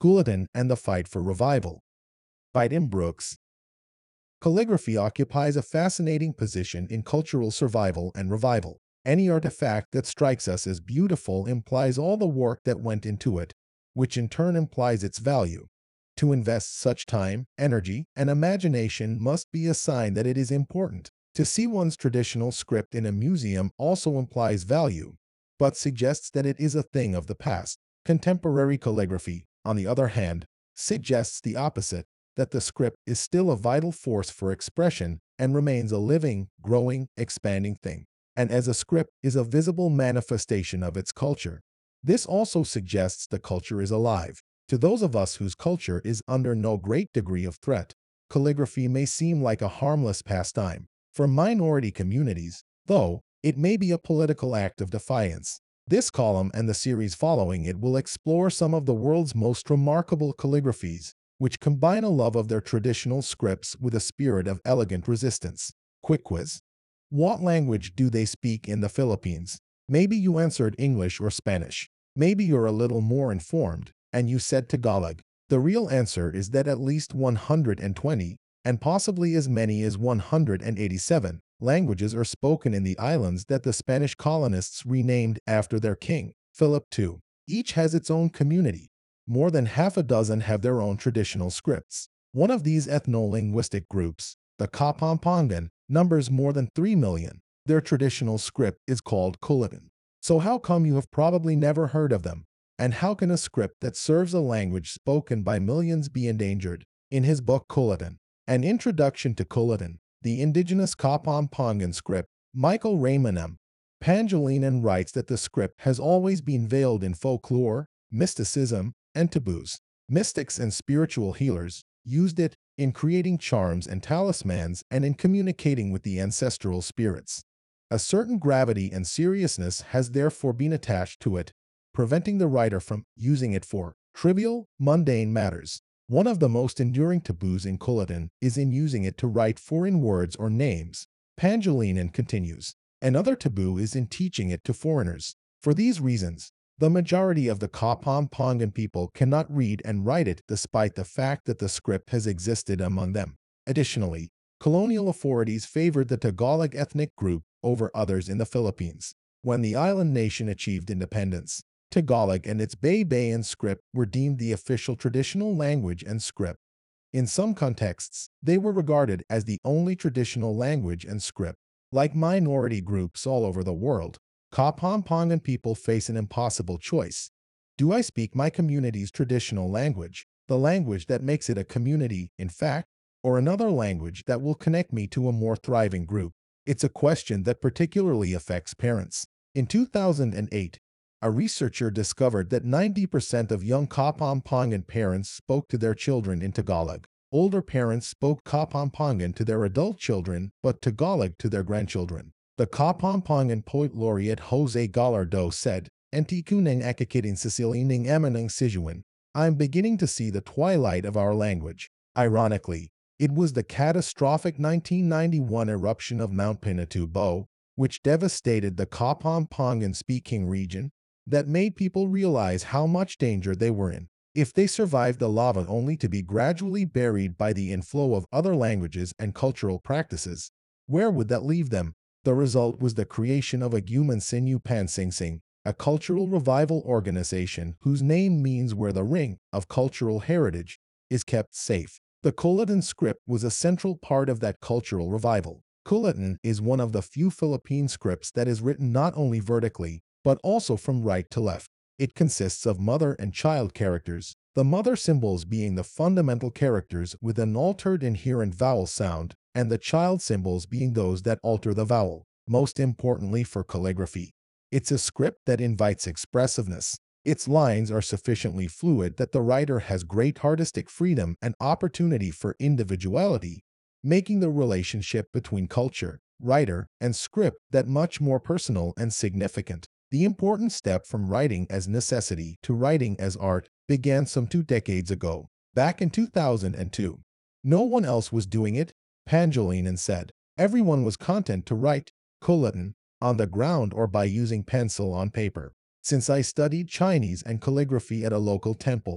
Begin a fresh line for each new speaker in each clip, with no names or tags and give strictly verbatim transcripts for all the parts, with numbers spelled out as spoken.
Guillotine and the Fight for Revival. Buydonbrooks. Calligraphy occupies a fascinating position in cultural survival and revival. Any artifact that strikes us as beautiful implies all the work that went into it, which in turn implies its value. To invest such time, energy, and imagination must be a sign that it is important. To see one's traditional script in a museum also implies value, but suggests that it is a thing of the past. Contemporary calligraphy, on the other hand, suggests the opposite, that the script is still a vital force for expression and remains a living, growing, expanding thing, and as a script is a visible manifestation of its culture. This also suggests the culture is alive. To those of us whose culture is under no great degree of threat, calligraphy may seem like a harmless pastime. For minority communities, though, it may be a political act of defiance. This column and the series following it will explore some of the world's most remarkable calligraphies, which combine a love of their traditional scripts with a spirit of elegant resistance. Quick quiz. What language do they speak in the Philippines? Maybe you answered English or Spanish. Maybe you're a little more informed, and you said Tagalog. The real answer is that at least one hundred twenty, and possibly as many as one hundred eighty-seven, languages are spoken in the islands that the Spanish colonists renamed after their king, Philip the Second. Each has its own community. More than half a dozen have their own traditional scripts. One of these ethno-linguistic groups, the Kapampangan, numbers more than three million. Their traditional script is called Kulitan. So how come you have probably never heard of them? And how can a script that serves a language spoken by millions be endangered? In his book Kulitan, An Introduction to Kulitan, the indigenous Kapampangan script, Michael Raymond M. Pangilinan writes that the script has always been veiled in folklore, mysticism, and taboos. Mystics and spiritual healers used it in creating charms and talismans and in communicating with the ancestral spirits. A certain gravity and seriousness has therefore been attached to it, preventing the writer from using it for trivial, mundane matters. One of the most enduring taboos in Kulitan is in using it to write foreign words or names. Pangilinan continues. Another taboo is in teaching it to foreigners. For these reasons, the majority of the Kapampangan people cannot read and write it despite the fact that the script has existed among them. Additionally, colonial authorities favored the Tagalog ethnic group over others in the Philippines. When the island nation achieved independence, Tagalog and its Baybayin script were deemed the official traditional language and script. In some contexts, they were regarded as the only traditional language and script. Like minority groups all over the world, Kapampangan people face an impossible choice. Do I speak my community's traditional language, the language that makes it a community, in fact, or another language that will connect me to a more thriving group? It's a question that particularly affects parents. In two thousand eight, a researcher discovered that ninety percent of young Kapampangan parents spoke to their children in Tagalog. Older parents spoke Kapampangan to their adult children, but Tagalog to their grandchildren. The Kapampangan poet laureate Jose Gallardo said, "Enti ko nang akikitin sa silining emanang sijuan." I'm beginning to see the twilight of our language. Ironically, it was the catastrophic nineteen ninety-one eruption of Mount Pinatubo, which devastated the Kapampangan-speaking region, that made people realize how much danger they were in. If they survived the lava only to be gradually buried by the inflow of other languages and cultural practices, where would that leave them? The result was the creation of Aguman Sinu Pansingsing, a cultural revival organization whose name means where the ring of cultural heritage is kept safe. The Kulitan script was a central part of that cultural revival. Kulitan is one of the few Philippine scripts that is written not only vertically, but also from right to left. It consists of mother and child characters, the mother symbols being the fundamental characters with an altered inherent vowel sound, and the child symbols being those that alter the vowel. Most importantly for calligraphy, it's a script that invites expressiveness. Its lines are sufficiently fluid that the writer has great artistic freedom and opportunity for individuality, making the relationship between culture, writer, and script that much more personal and significant. The important step from writing as necessity to writing as art began some two decades ago, back in two thousand two. No one else was doing it, Pangilinan said. Everyone was content to write Kulitan on the ground or by using pencil on paper. Since I studied Chinese and calligraphy at a local temple,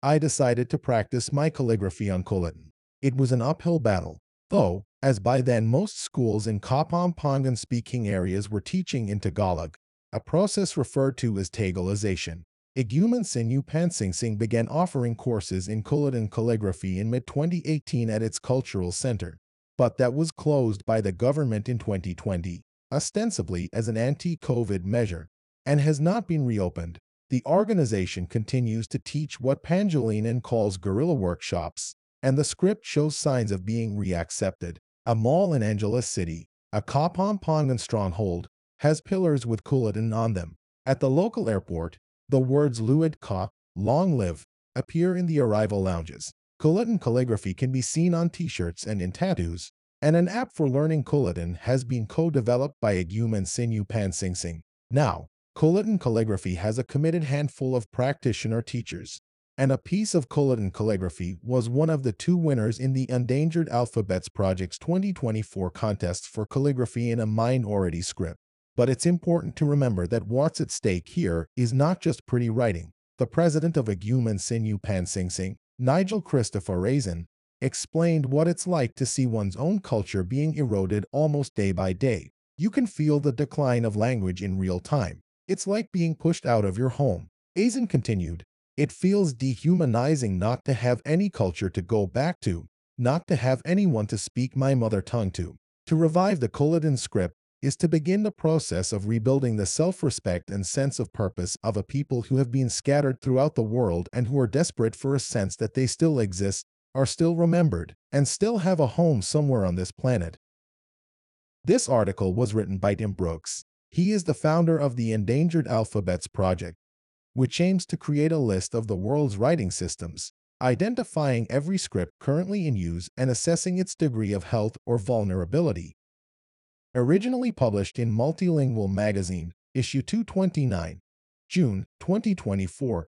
I decided to practice my calligraphy on Collaton. It was an uphill battle, though, as by then most schools in Kapampangan-speaking areas were teaching in Tagalog, a process referred to as Tagalisation. Iguman Sinu Pansingsing began offering courses in Collaton calligraphy in mid twenty eighteen at its cultural center, but that was closed by the government in twenty twenty, ostensibly as an anti-COVID measure, and has not been reopened. The organization continues to teach what Pangilinan calls guerrilla workshops, and the script shows signs of being reaccepted. A mall in Angeles City, a Kapampangan stronghold, has pillars with Collaton on them. At the local airport, the words Luid Ka, long live, appear in the arrival lounges. Collaton calligraphy can be seen on t-shirts and in tattoos, and an app for learning Collaton has been co-developed by Iguman Sinu Pansingsing. Now, Collaton calligraphy has a committed handful of practitioner teachers, and a piece of Collaton calligraphy was one of the two winners in the Endangered Alphabets Project's twenty twenty-four contest for calligraphy in a minority script. But it's important to remember that what's at stake here is not just pretty writing. The president of Iguman Sinu Pansingsing, Nigel Christopher Raisin, explained what it's like to see one's own culture being eroded almost day by day. You can feel the decline of language in real time. It's like being pushed out of your home. Raisin continued, it feels dehumanizing not to have any culture to go back to, not to have anyone to speak my mother tongue to. To revive the Collaton script is to begin the process of rebuilding the self-respect and sense of purpose of a people who have been scattered throughout the world and who are desperate for a sense that they still exist, are still remembered, and still have a home somewhere on this planet. This article was written by Tim Brooks. He is the founder of the Endangered Alphabets Project, which aims to create a list of the world's writing systems, identifying every script currently in use and assessing its degree of health or vulnerability. Originally published in Multilingual Magazine, Issue two twenty-nine, June twenty twenty-four,